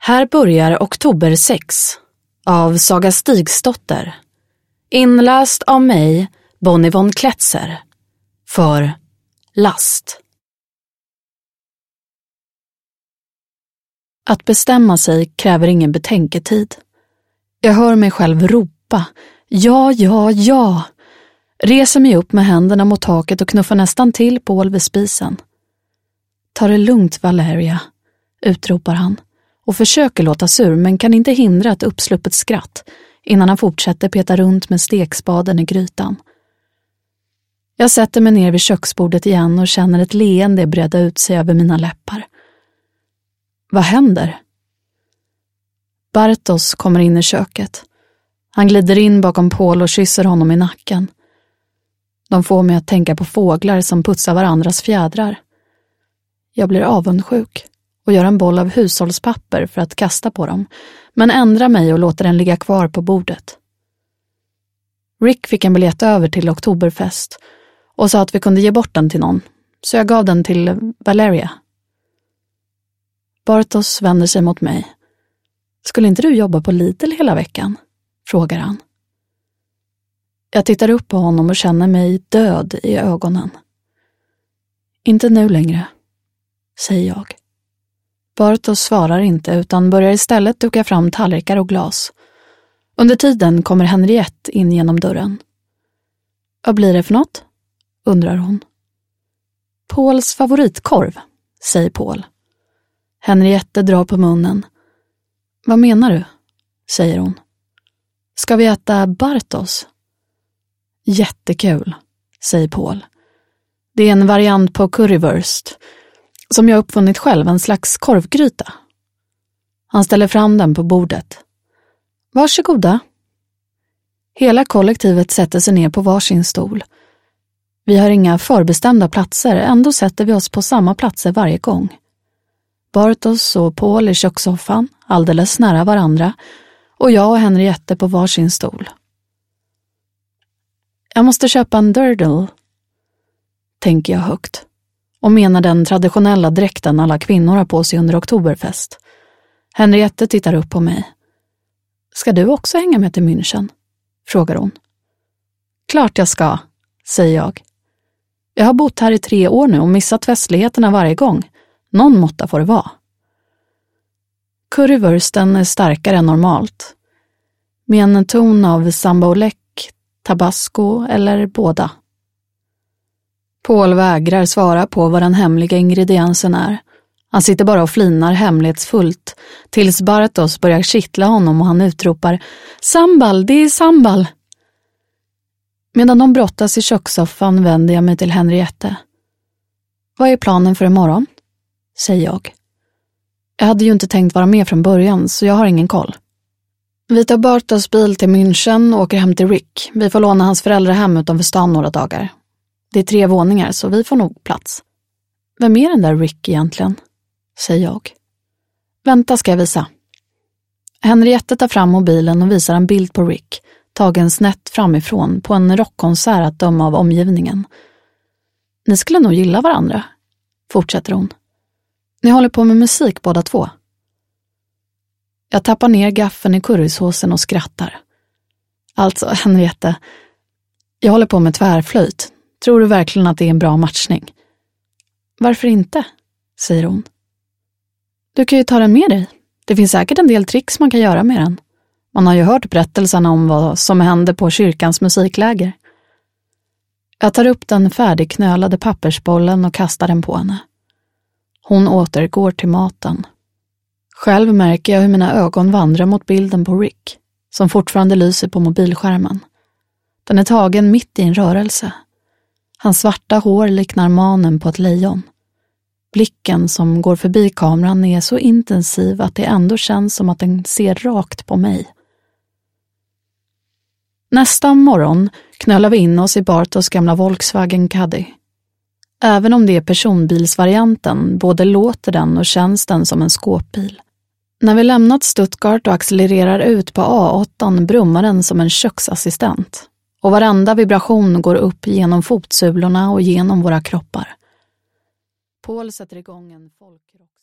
Här börjar Oktober 6 av Saga Stigsdotter. Inläst av mig, Bonnie von Kletzer. För Last. Att bestämma sig kräver ingen betänketid. Jag hör mig själv ropa. Ja, ja, ja. Reser mig upp med händerna mot taket och knuffar nästan till Paul vid spisen. Ta det lugnt, Valeria, utropar han och försöker låta sur men kan inte hindra ett uppsluppet skratt innan han fortsätter peta runt med stekspaden i grytan. Jag sätter mig ner vid köksbordet igen och känner ett leende breda ut sig över mina läppar. Vad händer? Bartos kommer in i köket. Han glider in bakom Paul och kysser honom i nacken. De får mig att tänka på fåglar som putsar varandras fjädrar. Jag blir avundsjuk och gör en boll av hushållspapper för att kasta på dem, men ändrar mig och låter den ligga kvar på bordet. Rick fick en biljett över till Oktoberfest och sa att vi kunde ge bort den till någon, så jag gav den till Valeria. Bartos vänder sig mot mig. Skulle inte du jobba på Lidl hela veckan? Frågar han. Jag tittar upp på honom och känner mig död i ögonen. Inte nu längre, säger jag. Bartos svarar inte utan börjar istället duka fram tallrikar och glas. Under tiden kommer Henriette in genom dörren. Vad blir det för något? Undrar hon. Pauls favoritkorv, säger Paul. Henriette drar på munnen. Vad menar du? Säger hon. Ska vi äta Bartos? Jättekul, säger Paul. Det är en variant på currywurst som jag uppfunnit själv, en slags korvgryta. Han ställer fram den på bordet. Varsågoda. Hela kollektivet sätter sig ner på varsin stol. Vi har inga förbestämda platser, ändå sätter vi oss på samma platser varje gång. Bartos och Paul i kökssoffan, alldeles nära varandra, och jag och Henriette på varsin stol. Jag måste köpa en dirndl, tänker jag högt, och menar den traditionella dräkten alla kvinnor har på sig under Oktoberfest. Henriette tittar upp på mig. Ska du också hänga med till München? Frågar hon. Klart jag ska, säger jag. Jag har bott här i 3 år nu och missat festligheterna varje gång. Någon måtta får det vara. Currywursten är starkare än normalt. Med en ton av sambaolek, tabasco eller båda. Paul vägrar svara på vad den hemliga ingrediensen är. Han sitter bara och flinar hemlighetsfullt tills Bartos börjar kittla honom och han utropar Sambal, det är sambal! Medan de brottas i kökssoffan vänder jag mig till Henriette. Vad är planen för imorgon? Säger jag. Jag hade ju inte tänkt vara med från början så jag har ingen koll. Vi tar Bartos bil till München och åker hem till Rick. Vi får låna hans föräldrahem utanför stan några dagar. Det är 3 våningar så vi får nog plats. Vem är den där Rick egentligen? Säger jag. Vänta ska jag visa. Henriette tar fram mobilen och visar en bild på Rick, tagen snett framifrån på en rockkonsert att döma av omgivningen. Ni skulle nog gilla varandra, fortsätter hon. Ni håller på med musik båda två. Jag tappar ner gaffeln i currysåsen och skrattar. Alltså, Henriette, jag håller på med tvärflöjt. Tror du verkligen att det är en bra matchning? Varför inte? Säger hon. Du kan ju ta den med dig. Det finns säkert en del tricks man kan göra med den. Man har ju hört berättelserna om vad som hände på kyrkans musikläger. Jag tar upp den färdigknölade pappersbollen och kastar den på henne. Hon återgår till maten. Själv märker jag hur mina ögon vandrar mot bilden på Rick, som fortfarande lyser på mobilskärmen. Den är tagen mitt i en rörelse. Hans svarta hår liknar manen på ett lejon. Blicken som går förbi kameran är så intensiv att det ändå känns som att den ser rakt på mig. Nästa morgon knölar vi in oss i Bartos gamla Volkswagen Caddy. Även om det är personbilsvarianten, både låter den och känns den som en skåpbil. När vi lämnat Stuttgart och accelererar ut på A8 brummar den som en köksassistent. Och varenda vibration går upp genom fotsulorna och genom våra kroppar. Paul sätter igång en folkrock.